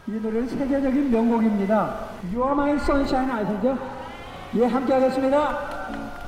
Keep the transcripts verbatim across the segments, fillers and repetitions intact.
이 노래는 세계적인 명곡입니다. You are my sunshine 아시죠? 예, 함께 하겠습니다.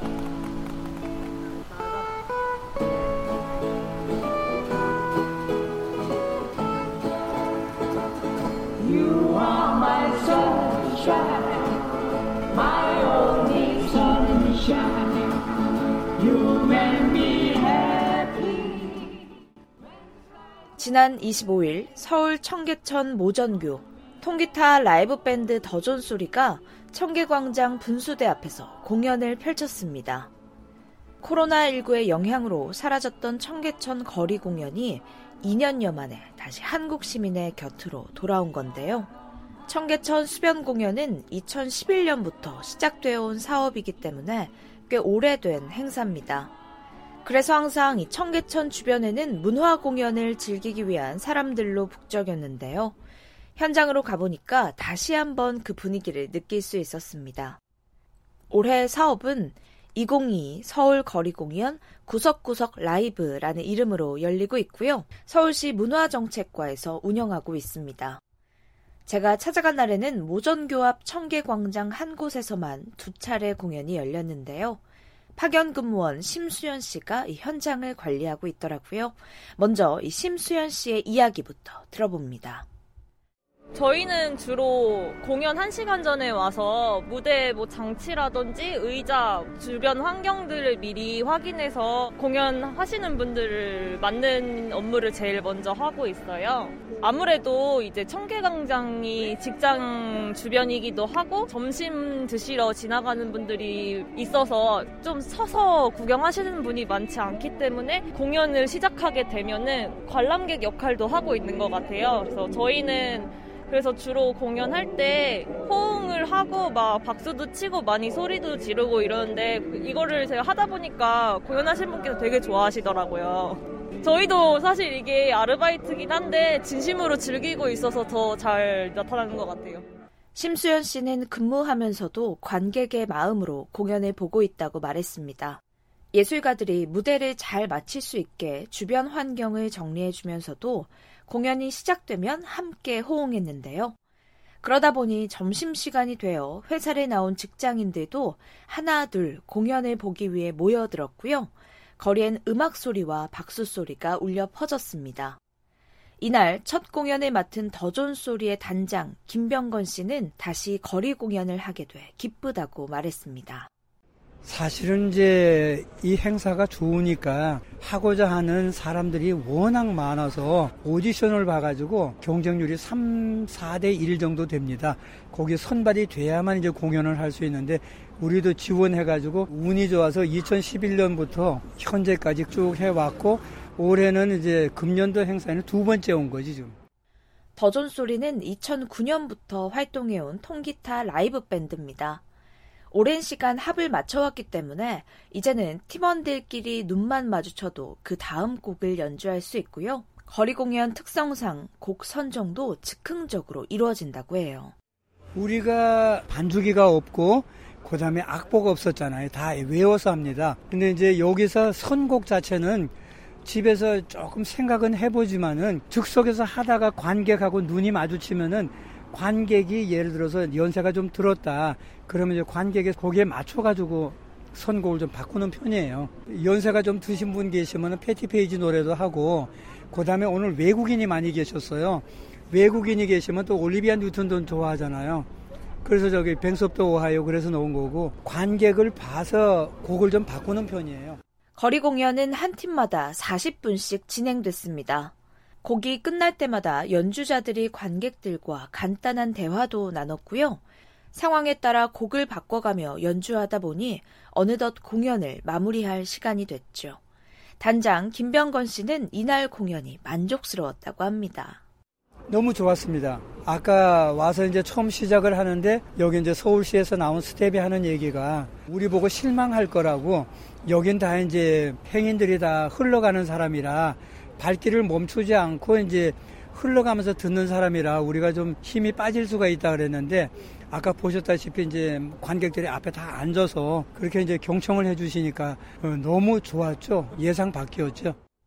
You are my sunshine, my only sunshine. You make me happy. 지난 이십오일 서울 청계천 모전교 통기타 라이브 밴드 더존소리가 청계광장 분수대 앞에서 공연을 펼쳤습니다. 코로나십구의 영향으로 사라졌던 청계천 거리 공연이 이 년여 만에 다시 한국 시민의 곁으로 돌아온 건데요. 청계천 수변 공연은 이천십일 년부터 시작되어 온 사업이기 때문에 꽤 오래된 행사입니다. 그래서 항상 이 청계천 주변에는 문화 공연을 즐기기 위한 사람들로 북적였는데요. 현장으로 가보니까 다시 한번 그 분위기를 느낄 수 있었습니다. 올해 사업은 이천이십이 서울 거리공연 구석구석 라이브라는 이름으로 열리고 있고요. 서울시 문화정책과에서 운영하고 있습니다. 제가 찾아간 날에는 모전교 앞 청계광장 한 곳에서만 두 차례 공연이 열렸는데요. 파견 근무원 심수연 씨가 이 현장을 관리하고 있더라고요. 먼저 이 심수연 씨의 이야기부터 들어봅니다. 저희는 주로 공연 한 시간 전에 와서 무대 뭐 장치라든지 의자, 주변 환경들을 미리 확인해서 공연하시는 분들을 맞는 업무를 제일 먼저 하고 있어요. 아무래도 이제 청계광장이 직장 주변이기도 하고 점심 드시러 지나가는 분들이 있어서 좀 서서 구경하시는 분이 많지 않기 때문에 공연을 시작하게 되면은 관람객 역할도 하고 있는 것 같아요. 그래서 저희는 그래서 주로 공연할 때 호응을 하고 막 박수도 치고 많이 소리도 지르고 이러는데 이거를 제가 하다 보니까 공연하신 분께서 되게 좋아하시더라고요. 저희도 사실 이게 아르바이트긴 한데 진심으로 즐기고 있어서 더 잘 나타나는 것 같아요. 심수연 씨는 근무하면서도 관객의 마음으로 공연을 보고 있다고 말했습니다. 예술가들이 무대를 잘 마칠 수 있게 주변 환경을 정리해주면서도 공연이 시작되면 함께 호응했는데요. 그러다 보니 점심시간이 되어 회사를 나온 직장인들도 하나 둘 공연을 보기 위해 모여들었고요. 거리엔 음악 소리와 박수 소리가 울려 퍼졌습니다. 이날 첫 공연을 맡은 더존소리의 단장 김병건 씨는 다시 거리 공연을 하게 돼 기쁘다고 말했습니다. 사실은 이제 이 행사가 좋으니까 하고자 하는 사람들이 워낙 많아서 오디션을 봐가지고 경쟁률이 삼, 사 대 일 정도 됩니다. 거기 선발이 돼야만 이제 공연을 할 수 있는데 우리도 지원해가지고 운이 좋아서 이천십일 년부터 현재까지 쭉 해왔고 올해는 이제 금년도 행사에는 두 번째 온 거지 지금. 더존소리는 이천구 년부터 활동해온 통기타 라이브 밴드입니다. 오랜 시간 합을 맞춰왔기 때문에 이제는 팀원들끼리 눈만 마주쳐도 그 다음 곡을 연주할 수 있고요. 거리 공연 특성상 곡 선정도 즉흥적으로 이루어진다고 해요. 우리가 반주기가 없고 그다음에 악보가 없었잖아요. 다 외워서 합니다. 근데 이제 여기서 선곡 자체는 집에서 조금 생각은 해보지만은 즉석에서 하다가 관객하고 눈이 마주치면은 관객이 예를 들어서 연세가 좀 들었다. 그러면 이제 관객의 거기에 맞춰가지고 선곡을 좀 바꾸는 편이에요. 연세가 좀 드신 분 계시면 패티페이지 노래도 하고, 그 다음에 오늘 외국인이 많이 계셨어요. 외국인이 계시면 또 올리비아 뉴턴도 좋아하잖아요. 그래서 저기 뱅섭도 오하이오 그래서 넣은 거고, 관객을 봐서 곡을 좀 바꾸는 편이에요. 거리 공연은 한 팀마다 사십 분씩 진행됐습니다. 곡이 끝날 때마다 연주자들이 관객들과 간단한 대화도 나눴고요. 상황에 따라 곡을 바꿔가며 연주하다 보니 어느덧 공연을 마무리할 시간이 됐죠. 단장 김병건 씨는 이날 공연이 만족스러웠다고 합니다. 너무 좋았습니다. 아까 와서 이제 처음 시작을 하는데 여기 이제 서울시에서 나온 스텝이 하는 얘기가 우리 보고 실망할 거라고, 여긴 다 이제 행인들이 다 흘러가는 사람이라 발길을 멈추지 않고 이제 흘러가면서 듣는 사람이라 우리가 좀 힘이 빠질 수가 있다 그랬는데, 아까 보셨다시피 이제 관객들이 앞에 다 앉아서 그렇게 이제 경청을 해주시니까 너무 좋았죠. 예상 밖이었죠.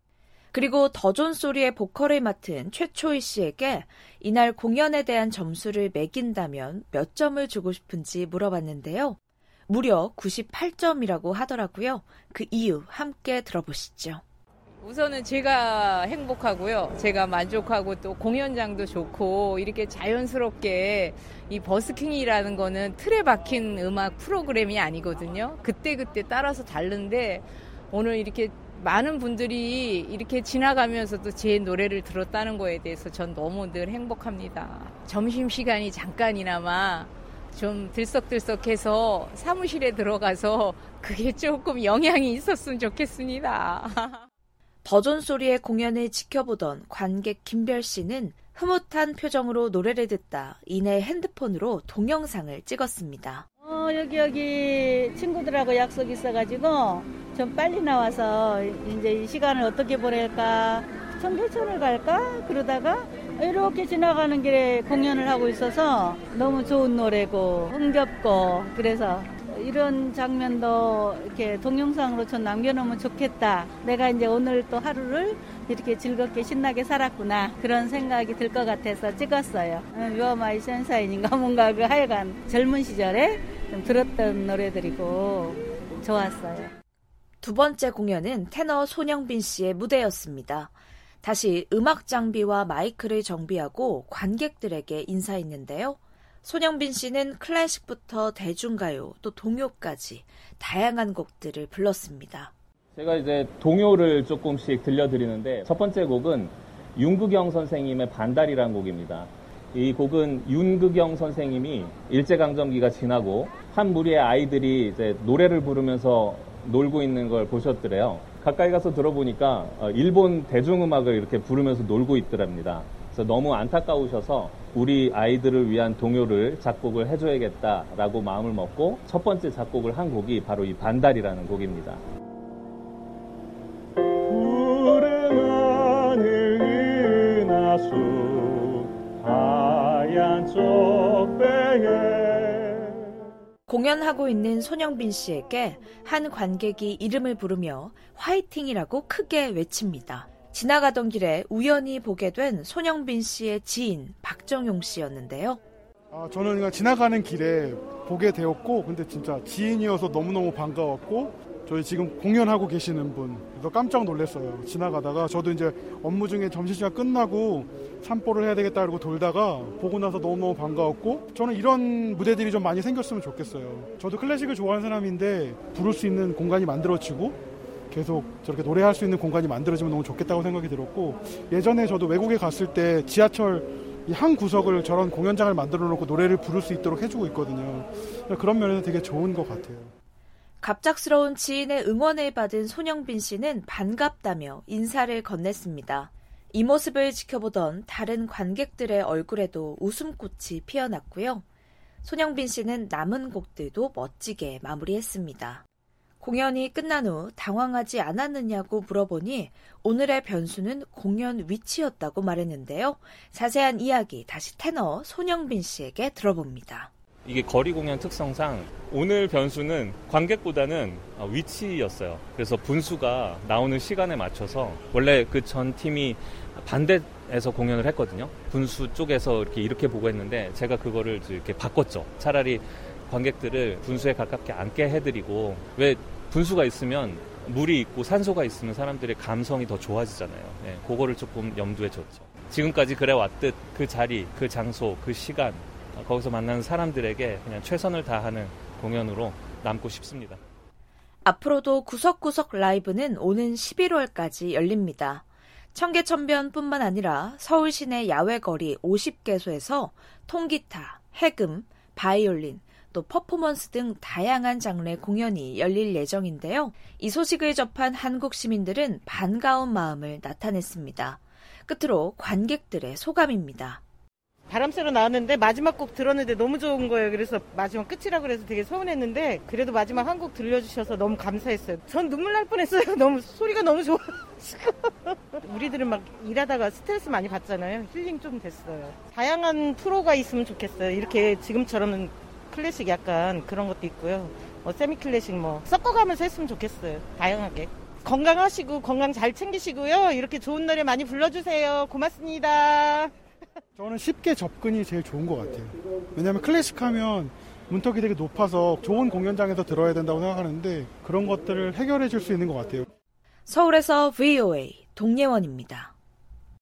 그리고 더 좋은 소리의 보컬을 맡은 최초희 씨에게 이날 공연에 대한 점수를 매긴다면 몇 점을 주고 싶은지 물어봤는데요. 무려 구십팔 점이라고 하더라고요. 그 이유 함께 들어보시죠. 우선은 제가 행복하고요. 제가 만족하고 또 공연장도 좋고 이렇게 자연스럽게 이 버스킹이라는 거는 틀에 박힌 음악 프로그램이 아니거든요. 그때그때 따라서 다른데 오늘 이렇게 많은 분들이 이렇게 지나가면서도 제 노래를 들었다는 거에 대해서 전 너무 늘 행복합니다. 점심시간이 잠깐이나마 좀 들썩들썩해서 사무실에 들어가서 그게 조금 영향이 있었으면 좋겠습니다. 더 좋은 소리의 공연을 지켜보던 관객 김별 씨는 흐뭇한 표정으로 노래를 듣다 이내 핸드폰으로 동영상을 찍었습니다. 어, 여기 여기 친구들하고 약속 있어가지고 좀 빨리 나와서 이제 이 시간을 어떻게 보낼까, 청계천을 갈까 그러다가 이렇게 지나가는 길에 공연을 하고 있어서 너무 좋은 노래고 흥겹고 그래서 이런 장면도 이렇게 동영상으로 좀 남겨놓으면 좋겠다. 내가 이제 오늘 또 하루를 이렇게 즐겁게 신나게 살았구나. 그런 생각이 들 것 같아서 찍었어요. You are my sunshine인가 뭔가 그 하여간 젊은 시절에 좀 들었던 노래들이고 좋았어요. 두 번째 공연은 테너 손영빈 씨의 무대였습니다. 다시 음악 장비와 마이크를 정비하고 관객들에게 인사했는데요. 손영빈 씨는 클래식부터 대중가요 또 동요까지 다양한 곡들을 불렀습니다. 제가 이제 동요를 조금씩 들려드리는데 첫 번째 곡은 윤극영 선생님의 반달이라는 곡입니다. 이 곡은 윤극영 선생님이 일제강점기가 지나고 한 무리의 아이들이 이제 노래를 부르면서 놀고 있는 걸 보셨더래요. 가까이 가서 들어보니까 일본 대중음악을 이렇게 부르면서 놀고 있더랍니다. 그래서 너무 안타까우셔서 우리 아이들을 위한 동요를 작곡을 해줘야겠다라고 마음을 먹고 첫 번째 작곡을 한 곡이 바로 이 반달이라는 곡입니다. 푸른 하늘 은하수 하얀 쪽배에 공연하고 있는 손영빈 씨에게 한 관객이 이름을 부르며 화이팅이라고 크게 외칩니다. 지나가던 길에 우연히 보게 된 손영빈 씨의 지인 박정용 씨였는데요. 아, 저는 그냥 지나가는 길에 보게 되었고 근데 진짜 지인이어서 너무너무 반가웠고 저희 지금 공연하고 계시는 분 그래서 깜짝 놀랐어요. 지나가다가 저도 이제 업무 중에 점심시간 끝나고 산보를 해야 되겠다 그러고 돌다가 보고 나서 너무너무 반가웠고 저는 이런 무대들이 좀 많이 생겼으면 좋겠어요. 저도 클래식을 좋아하는 사람인데 부를 수 있는 공간이 만들어지고 계속 저렇게 노래할 수 있는 공간이 만들어지면 너무 좋겠다고 생각이 들었고 예전에 저도 외국에 갔을 때 지하철 이 한 구석을 저런 공연장을 만들어 놓고 노래를 부를 수 있도록 해주고 있거든요. 그런 면에서 되게 좋은 것 같아요. 갑작스러운 지인의 응원을 받은 손영빈 씨는 반갑다며 인사를 건넸습니다. 이 모습을 지켜보던 다른 관객들의 얼굴에도 웃음꽃이 피어났고요. 손영빈 씨는 남은 곡들도 멋지게 마무리했습니다. 공연이 끝난 후 당황하지 않았느냐고 물어보니 오늘의 변수는 공연 위치였다고 말했는데요. 자세한 이야기 다시 테너 손영빈 씨에게 들어봅니다. 이게 거리 공연 특성상 오늘 변수는 관객보다는 위치였어요. 그래서 분수가 나오는 시간에 맞춰서 원래 그 전 팀이 반대에서 공연을 했거든요. 분수 쪽에서 이렇게 이렇게 보고 했는데 제가 그거를 이렇게 바꿨죠. 차라리 관객들을 분수에 가깝게 앉게 해드리고 왜 분수가 있으면 물이 있고 산소가 있으면 사람들의 감성이 더 좋아지잖아요. 네, 그거를 조금 염두에 줬죠. 지금까지 그래왔듯 그 자리, 그 장소, 그 시간 거기서 만나는 사람들에게 그냥 최선을 다하는 공연으로 남고 싶습니다. 앞으로도 구석구석 라이브는 오는 십일월까지 열립니다. 청계천변뿐만 아니라 서울 시내 야외거리 오십 개소에서 통기타, 해금, 바이올린, 또 퍼포먼스 등 다양한 장르의 공연이 열릴 예정인데요. 이 소식을 접한 한국 시민들은 반가운 마음을 나타냈습니다. 끝으로 관객들의 소감입니다. 바람 쐬러 나왔는데 마지막 곡 들었는데 너무 좋은 거예요. 그래서 마지막 끝이라 그래서 되게 서운했는데 그래도 마지막 한 곡 들려주셔서 너무 감사했어요. 전 눈물 날 뻔했어요. 너무 소리가 너무 좋아서. 우리들은 막 일하다가 스트레스 많이 받잖아요. 힐링 좀 됐어요. 다양한 프로가 있으면 좋겠어요. 이렇게 지금처럼 클래식 약간 그런 것도 있고요. 뭐 세미 클래식 뭐 섞어가면서 했으면 좋겠어요. 다양하게. 건강하시고 건강 잘 챙기시고요. 이렇게 좋은 노래 많이 불러주세요. 고맙습니다. 저는 쉽게 접근이 제일 좋은 것 같아요. 왜냐하면 클래식 하면 문턱이 되게 높아서 좋은 공연장에서 들어야 된다고 생각하는데 그런 것들을 해결해 줄 수 있는 것 같아요. 서울에서 브이오에이 동예원입니다.